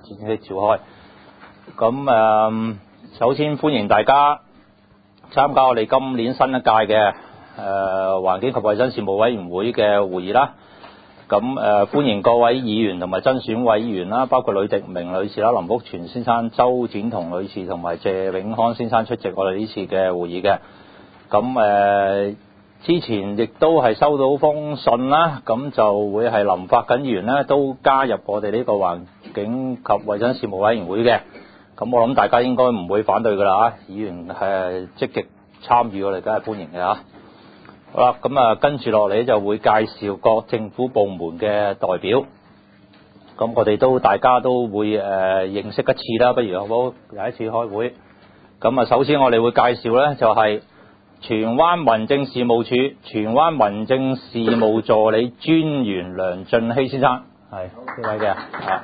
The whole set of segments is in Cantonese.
正式召開。咁首先歡迎大家參加我哋今年新一屆嘅環境及衞生事務委員會嘅會議啦。咁歡迎各位議員同埋增選委員啦，包括呂迪明女士啦、林福全先生、周展彤女士同埋謝永康先生出席我哋呢次嘅會議嘅。咁之前亦都係收到封信啦，咁就會係林發緊議員呢都加入我哋呢個環境及衞生事務委員會嘅。咁我諗大家應該唔會反對㗎啦，議員係積極參與，我哋梗係歡迎嘅嚇。好啦，咁跟住落嚟就會介紹各政府部門嘅代表。咁我哋大家都會認識一次啦，不如好唔好？第一次開會。咁首先我哋會介紹呢，就係荃灣民政事務處荃灣民政事務助理專員梁俊熙先生，係呢位嘅。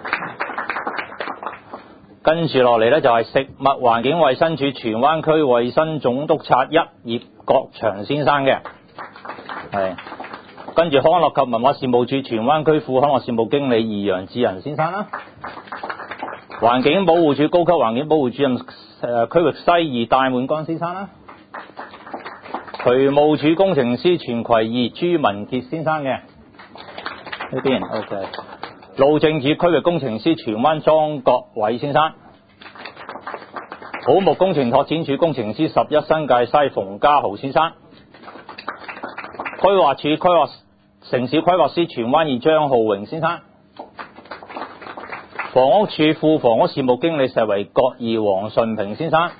跟住落嚟呢，就係食物環境衞生署荃灣區衞生總督察葉國祥先生嘅。係，跟住康樂及文化事務處荃灣區副康樂事務經理易楊智仁先生啦。環境保護署高級環境保護主任區域西二戴滿江先生啦。渠務署工程師全葵二朱文傑先生嘅呢邊 ，OK。路政署區域工程師荃灣莊國偉先生。土木工程拓展署工程師11新界西馮家豪先生。規劃署城市規劃師荃灣二張浩榮先生。房屋署副房屋事務經理石圍角二黃順平先生。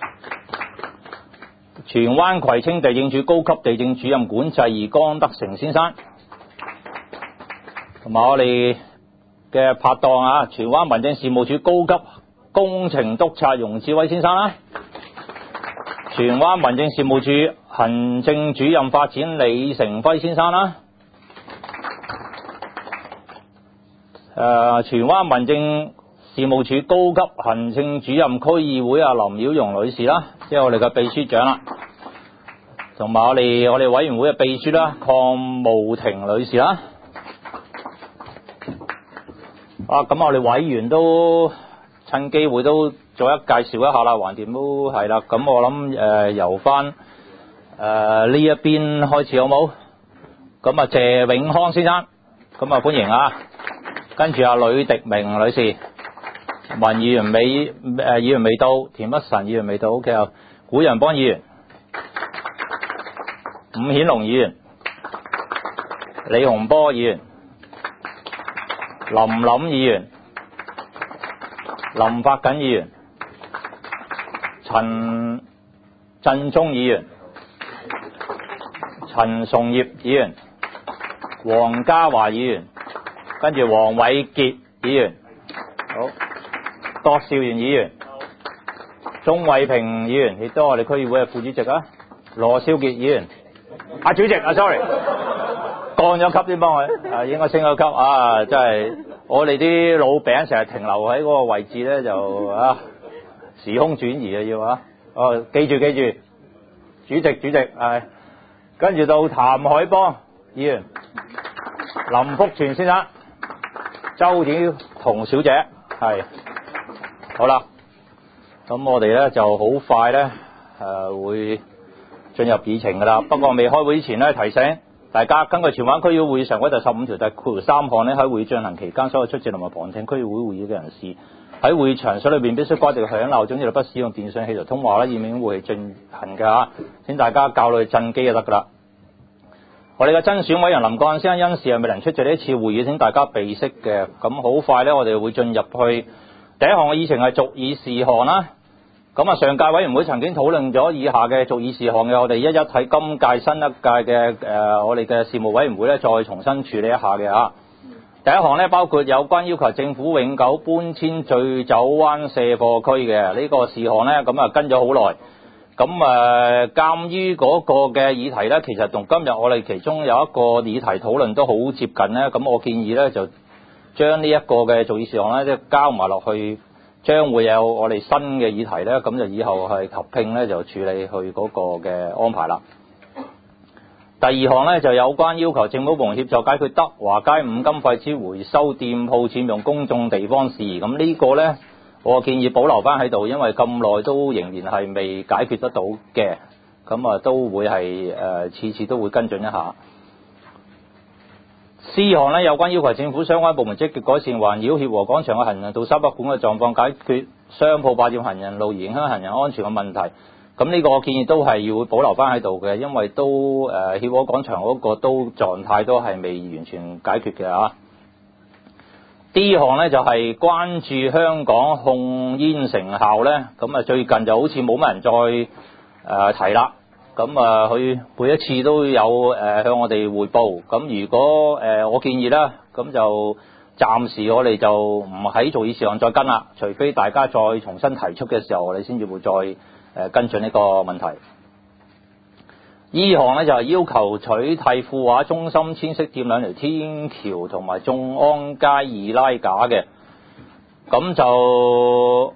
荃灣葵青地政署高級地政主任管制二江德成先生。同埋我哋嘅拍檔啊，荃灣民政事務處高級工程督察容志威先生啦。荃灣民政事務處行政主任發展李成輝先生啦。荃灣民政事務處高級行政主任區議會林曉蓉女士啦，即係我哋嘅秘書長啦。同埋我哋委員會嘅秘書啦，鄺慕婷女士啦。咁我哋委員都趁機會都做一介紹一下啦，橫掂都係啦。咁我諗由翻呢一邊開始好冇？咁謝永康先生，咁歡迎啊。跟住呂迪明女士，文議員議員未到，田北辰議員未到 ，OK 啊。古仁邦議員，伍顯龍議員，李洪波議員，林議員，林發緊議員，陳振中議員，陳崇業議員，黃家華議員，跟住黃偉傑議員，好，郭兆元議員，鍾偉平議員，亦都我哋區議會嘅副主席啊，羅少傑議員，主席sorry， 降咗級先幫佢，應該升咗級真係我哋啲老餅成日停留喺嗰個位置咧，就時空轉移要記住，主席跟住到譚海邦議員、林福全先生、周展彤小姐，係好啦，咁我哋咧就好快咧會進入議程噶啦。不過未開會之前咧，提醒大家根據荃灣區議會會議常規第15條第3項咧，喺會議進行期間所有出席同埋旁聽區議會會議嘅人士喺會議場所裏邊必須規定響鬧鐘，亦都不使用電訊器材通話啦，以免會進行嘅請大家校內震機就得噶啦。我哋嘅增選委員林國恩先生因事係未能出席呢一次會議，請大家備悉嘅。咁好快咧，我哋會進入去第一項嘅議程係續議事項啦。咁上屆委員會曾經討論咗以下嘅續議事項嘅，我哋一喺今屆新一屆嘅我哋嘅事務委員會咧，再重新處理一下嘅。第一項咧，包括有關要求政府永久搬遷醉酒灣卸貨區嘅呢個事項咧，咁跟咗好耐。咁鑑於嗰個嘅議題咧，其實同今日我哋其中有一個議題討論都好接近咧，咁我建議咧就將呢一個嘅續議事項咧，即係交埋落去，將會有我哋新嘅議題咧，咁就以後係合併咧就處理去嗰個嘅安排啦。 第二項咧就有關要求政府部門協助解決德華街五金廢紙回收店鋪佔用公眾地方事宜。咁呢個咧，我建議保留翻喺度，因為咁耐都仍然係未解決得到嘅。咁啊都會係次次都會跟進一下。C 項咧有關要求政府相關部門積極改善環繞協和廣場嘅行人道三不管嘅狀況，解決商鋪霸佔行人路而影響行人安全嘅問題。咁呢個我建議都係要保留翻喺度嘅，因為都協和廣場嗰個都狀態都係未完全解決嘅啊。D 項咧就係關注香港控煙成效咧，咁啊最近就好似冇乜人再提啦。咁佢每一次都有向我哋匯報。咁如果我建議啦，咁就暫時我哋就唔喺做議事項再跟啦，除非大家再重新提出嘅時候，我哋先至會再跟進呢個問題。E 項咧就係要求取締富華中心千色店兩條天橋同埋眾安街二拉架嘅。咁就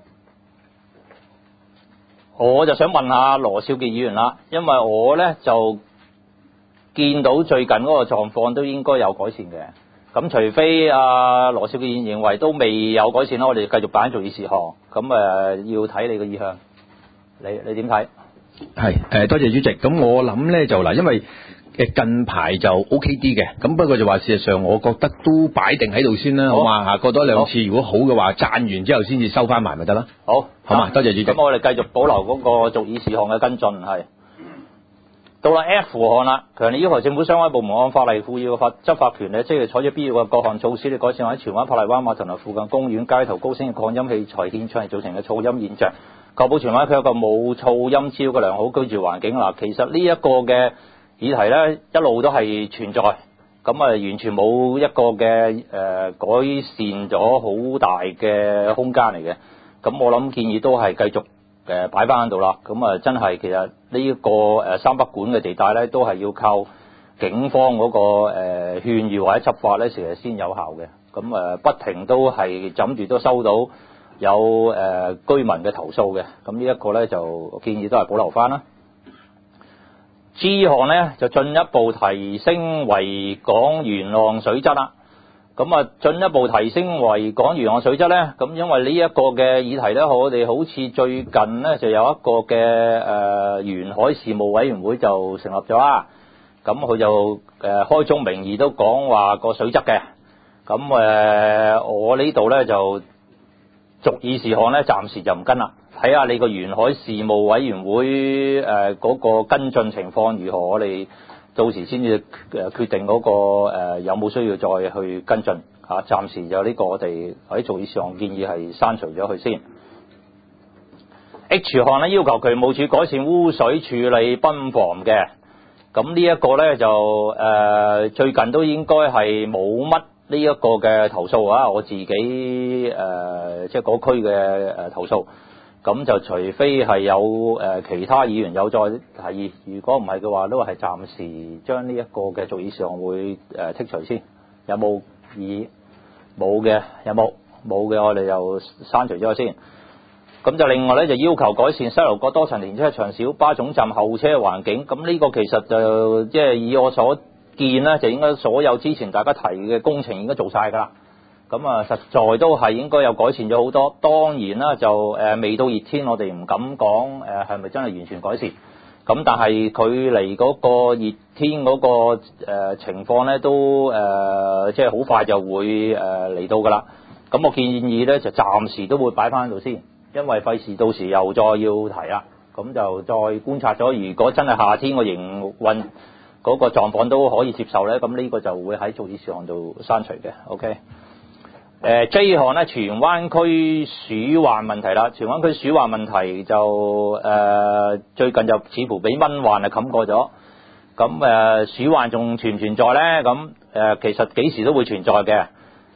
我就想問下羅少傑議員啦，因為我咧就見到最近嗰個狀況都應該有改善嘅。咁除非羅少傑議員認為都未有改善啦，我哋繼續擺做議事項。咁要睇你嘅意向，你點睇？ 係多謝主席。咁我諗咧就嗱，因為近排就 OK 啲嘅，咁不過就話事實上，我覺得都擺定喺度先啦，好嘛？過多兩次，如果好嘅話，讚完之後先至收翻埋咪得啦。好嘛？多謝主席。 咁我哋繼續保留嗰個做議事項嘅跟進係。到啦 F 項啦，強烈要求政府相關部門按法例賦予嘅執法權力，即係採取必要嘅各項措施，嚟改善喺荃灣珀麗灣碼頭同附近公園街頭高聲嘅擴音器材獻唱造成嘅噪音現象，確保荃灣區有個冇噪音滋擾嘅良好居住環境。嗱，其實呢一個嘅議題咧一路都係存在，咁完全冇一個嘅改善咗好大嘅空間嚟嘅。咁我諗建議都係繼續擺翻喺度啦。咁真係其實呢一個三不管嘅地帶咧，都係要靠警方嗰個勸喻或者執法咧，成日先有效嘅。咁不停都係枕住都收到有居民嘅投訴嘅。咁呢一個咧就建議都係保留翻啦。G 項咧就進一步提升維港沿岸水質啦。咁進一步提升維港沿岸水質咧，咁因為呢一個嘅議題咧，我哋好似最近咧就有一個嘅沿海事務委員會就成立咗啦。咁佢就開宗明義都講話個水質嘅。咁我呢度咧就逐議事項咧，暫時就唔跟啦。睇下你個沿海事務委員會嗰個跟進情況如何，我哋到時先至決定嗰個有冇需要再去跟進嚇。暫時就呢個我哋喺做議事項建議係刪除咗佢先。H 項咧要求渠務署改善污水處理泵房嘅。咁呢一個咧就最近都應該係冇乜呢一個嘅投訴啊，我自己即係嗰區嘅投訴。咁就除非係有其他議員有再提議，如果唔係嘅話，都係暫時將呢一個嘅做議事項會剔除先。有冇異議？冇嘅，有冇？冇嘅，我哋就刪除咗佢先。咁就另外咧，就要求改善西樓角多層停車場小巴總站候車環境。咁呢個其實就即係以我所見咧，就應該所有之前大家提嘅工程應該做晒㗎啦。咁實在都係應該有改善咗好多。當然啦，就未到熱天，我哋唔敢講係咪真係完全改善。咁但係距離嗰個熱天嗰個情況咧，都即係好快就會嚟到㗎啦。咁我建議咧就暫時都會擺翻喺度先，因為費事到時又再要提啦。咁就再觀察咗，如果真係夏天個營運嗰個狀況都可以接受咧，咁呢個就會喺做議事項度刪除嘅。OK。J 項咧，荃灣區鼠患問題啦。荃灣區鼠患問題就最近就似乎俾蚊患冚過咗。咁鼠患仲存唔存在咧？咁其實幾時都會存在嘅。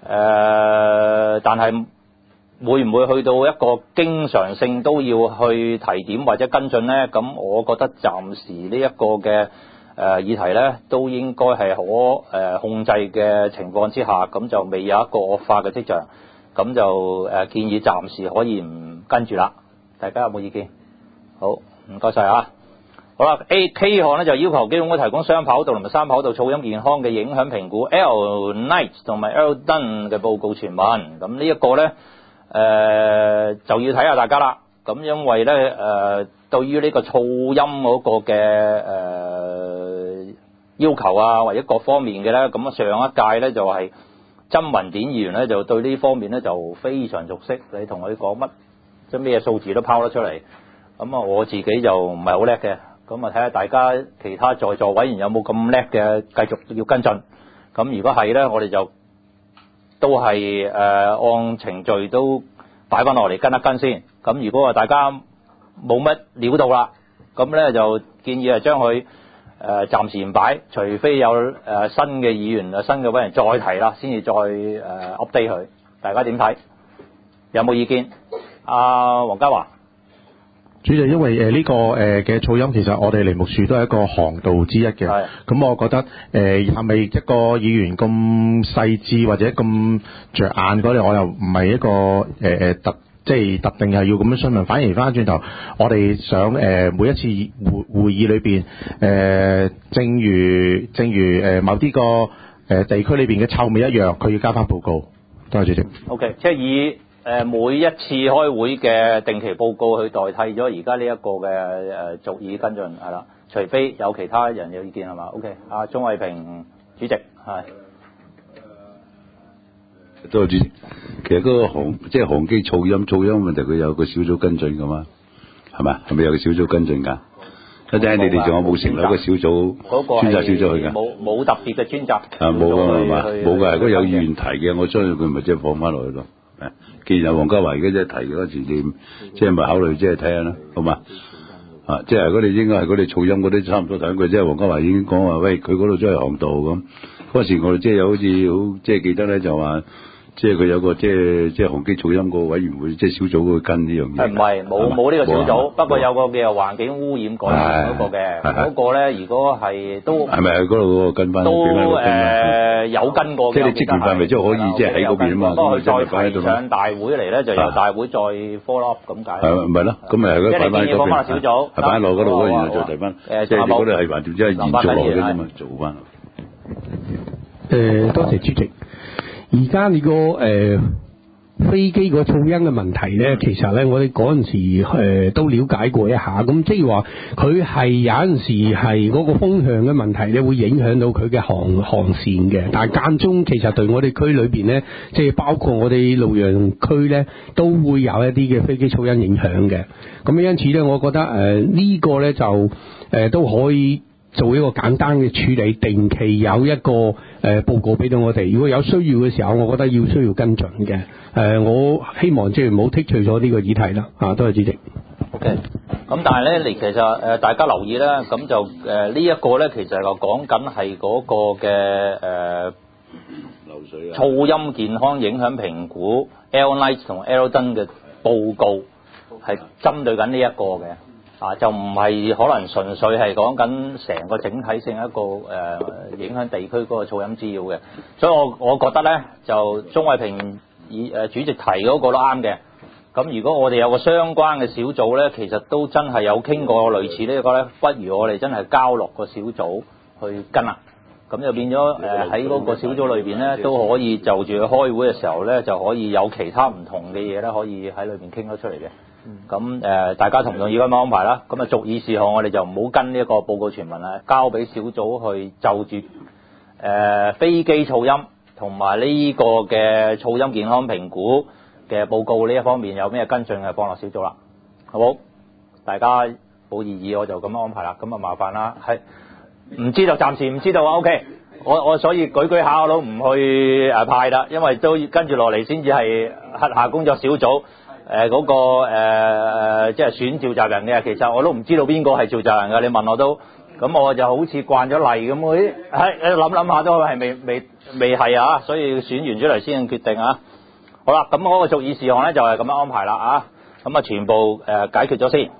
但係會唔會去到一個經常性都要去提點或者跟進咧？咁我覺得暫時呢一個嘅議題咧，都應該係可控制嘅情況之下，咁就未有一個惡化嘅跡象，咁就建議暫時可以唔跟住啦。大家有冇意見？好，唔該晒啊。 好啦 ，K 項咧就要求基本會提供雙跑道同埋三跑道噪音健康嘅影響評估 ，L Knight 同埋 L Dunn 嘅報告全文。咁呢一個咧就要睇下大家啦。咁因為咧對於呢個噪音嗰個嘅要求啊，或者各方面嘅咧，咁上一屆咧就係曾文典議員咧就對呢方面咧就非常熟悉，你同佢講乜，即係咩數字都拋得出嚟。咁啊，我自己就唔係好叻嘅，咁啊睇下大家其他在座委員有冇咁叻嘅，繼續要跟進。咁如果係咧，我哋就都係按程序都擺翻落嚟跟一跟先。咁如果話大家冇乜料到啦，咁咧就建議係將佢暫時唔擺，除非有新嘅議員新嘅委員再提啦，先至再update 佢。大家點睇？有冇意見？黃家華。 主席，因為呢個嘅噪音，其實我哋梨木樹都係一個航道之一嘅。咁我覺得係咪一個議員咁細緻或者咁着眼嗰啲，我又唔係一個即係特定係要咁樣詢問，反而翻轉頭，我哋想每一次會議裏邊正如某啲個地區裏邊嘅臭味一樣，佢要交翻報告。多謝主席。 OK， 即係以每一次開會嘅定期報告去代替咗而家呢一個嘅逐議跟進係啦，除非有其他人有意見係嘛 ？OK， 鍾偉平主席係。 多謝主席。其實嗰個即係航機噪音問題，佢有個小組跟進㗎嘛，係咪？係咪有個小組跟進㗎？睇睇你哋仲有冇成立一個小組專責小組去㗎？ 冇特別嘅專責。 冇㗎係嘛？冇㗎，如果有議員提嘅，我相信佢咪即係放翻落去咯。既然有黃家華而家即係提嗰時，你即係咪考慮即係睇下啦，好嘛？即係如果你應該係嗰啲噪音嗰啲差唔多睇佢，即係黃家華已經講話，喂，佢嗰度真係航道咁。嗰時我哋即係有好似好即係記得咧，就話。即係佢有個即係航機噪音個委員會，即係小組去跟呢樣嘢。唔係冇呢個小組，不過有個叫環境污染改善嗰個嘅，嗰個咧如果係都係咪喺嗰度跟翻？都有跟過嘅。即係你職權範圍之後可以即係喺嗰邊啊嘛。不過佢再提上大會嚟咧，就由大會再 follow up 咁解。係咪咯？咁咪係嗰擺翻嗰邊。小組係擺落嗰度，然後再提翻。即係嗰度係橫掂，即係延續落去啫嘛，做翻。 多謝主席。而家你個飛機個噪音嘅問題咧，其實咧我哋嗰陣時都了解過一下，咁即係話佢係有陣時係嗰個風向嘅問題咧，會影響到佢嘅航線嘅。但係間中其實對我哋區裏邊咧，即係包括我哋露陽區咧，都會有一啲嘅飛機噪音影響嘅。咁因此咧，我覺得呢個咧就都可以做一個簡單嘅處理，定期有一個報告俾到我哋。如果有需要嘅時候，我覺得需要跟進嘅。我希望即係唔好剔除咗呢個議題啦。多謝主席。 OK。咁但係咧，其實大家留意啦，咁就呢一個咧，其實就講緊係嗰個嘅漏水噪音健康影響評估 L Knight 同 L Dunn 嘅報告係針對緊呢一個嘅。就唔係可能純粹係講緊成個整體性一個影響地區嗰個噪音滋擾嘅，所以我覺得咧就鍾偉平主席提嗰個都啱嘅。咁如果我哋有個相關嘅小組咧，其實都真係有傾過類似呢個咧，不如我哋真係交落個小組去跟啦。咁就變咗喺嗰個小組裏邊咧，都可以就住去開會嘅時候咧，就可以有其他唔同嘅嘢咧，可以喺裏邊傾得出嚟嘅。咁大家同唔同意咁樣安排啦？咁逐議事項我哋就唔好跟呢一個報告全文啦，交俾小組去就住飛機噪音同埋呢個嘅噪音健康評估嘅報告呢一方面有咩跟進嘅放落小組啦，好冇？大家冇異議我就咁樣安排啦。咁啊麻煩啦，係唔知道暫時唔知道啊。OK， 我所以舉下我都唔去派啦，因為都跟住落嚟先至係轄下工作小組。嗰個即係選召集人嘅，其實我都唔知道邊個係召集人嘅，你問我都，咁我就好似慣咗例咁，嗰啲諗下都係未係啊，所以選完出嚟先決定啊。好啦，咁嗰個逐議事項咧就係咁樣安排啦啊，咁啊全部解決咗先。